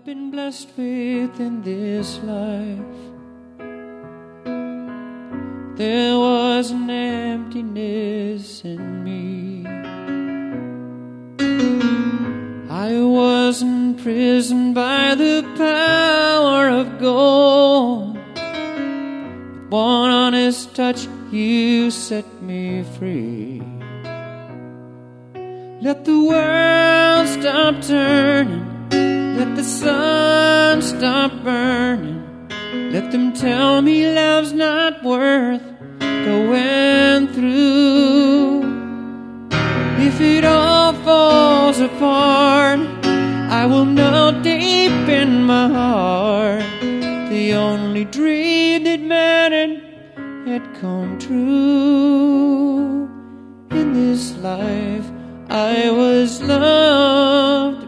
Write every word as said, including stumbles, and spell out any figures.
I've been blessed with in this life. There was an emptiness in me. I was imprisoned by the power of gold. With one honest touch, you set me free. Let the world stop turning. Let the sun stop burning. Let them tell me love's not worth going through. If it all falls apart, I will know deep in my heart the only dream that mattered had come true. In this life I was loved